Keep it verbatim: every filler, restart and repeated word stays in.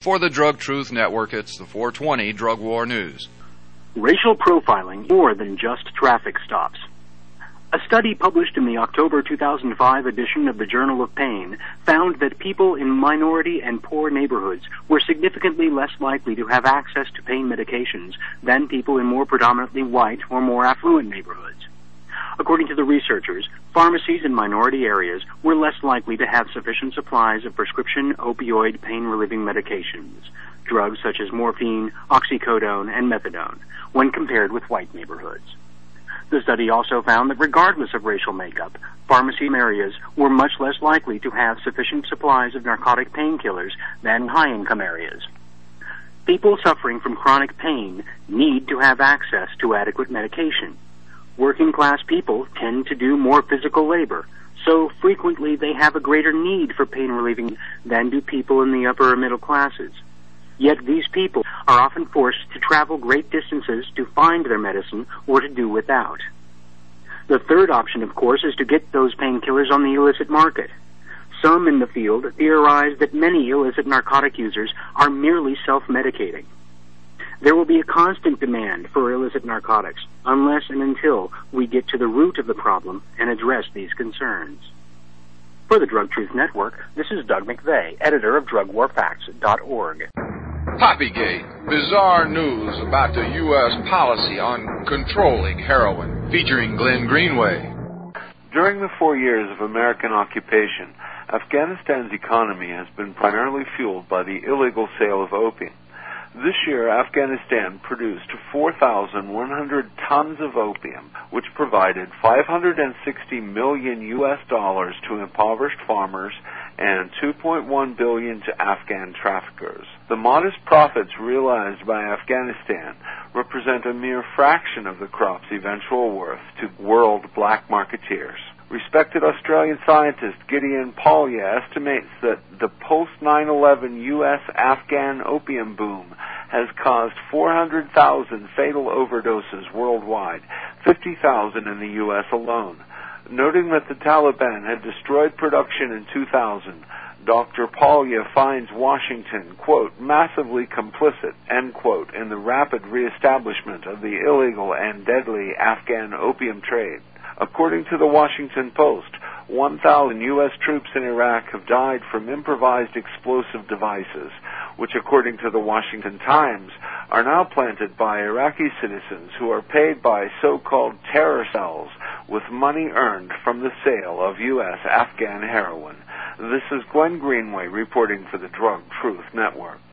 For the Drug Truth Network, it's the four twenty Drug War News. Racial profiling more than just traffic stops. A study published in the October two thousand five edition of the Journal of Pain found that people in minority and poor neighborhoods were significantly less likely to have access to pain medications than people in more predominantly white or more affluent neighborhoods. According to the researchers, pharmacies in minority areas were less likely to have sufficient supplies of prescription opioid pain-relieving medications, drugs such as morphine, oxycodone, and methadone, when compared with white neighborhoods. The study also found that regardless of racial makeup, pharmacy areas were much less likely to have sufficient supplies of narcotic painkillers than high-income areas. People suffering from chronic pain need to have access to adequate medication. Working-class people tend to do more physical labor, so frequently they have a greater need for pain relieving than do people in the upper or middle classes. Yet these people are often forced to travel great distances to find their medicine or to do without. The third option, of course, is to get those painkillers on the illicit market. Some in the field theorize that many illicit narcotic users are merely self-medicating. There will be a constant demand for illicit narcotics unless and until we get to the root of the problem and address these concerns. For the Drug Truth Network, this is Doug McVeigh, editor of drug war facts dot org. Poppygate, bizarre news about the U S policy on controlling heroin, featuring Glenn Greenway. During the four years of American occupation, Afghanistan's economy has been primarily fueled by the illegal sale of opium. This year, Afghanistan produced four thousand one hundred tons of opium, which provided five hundred sixty million U S dollars to impoverished farmers and two point one billion dollars to Afghan traffickers. The modest profits realized by Afghanistan represent a mere fraction of the crop's eventual worth to world black marketeers. Respected Australian scientist Gideon Polya estimates that the post nine eleven U S Afghan opium boom has caused four hundred thousand fatal overdoses worldwide, fifty thousand in the U S alone. Noting that the Taliban had destroyed production in two thousand, Doctor Polya finds Washington, quote, massively complicit, end quote, in the rapid reestablishment of the illegal and deadly Afghan opium trade. According to the Washington Post, one thousand U S troops in Iraq have died from improvised explosive devices, which, according to the Washington Times, are now planted by Iraqi citizens who are paid by so-called terror cells with money earned from the sale of U S Afghan heroin. This is Glenn Greenway reporting for the Drug Truth Network.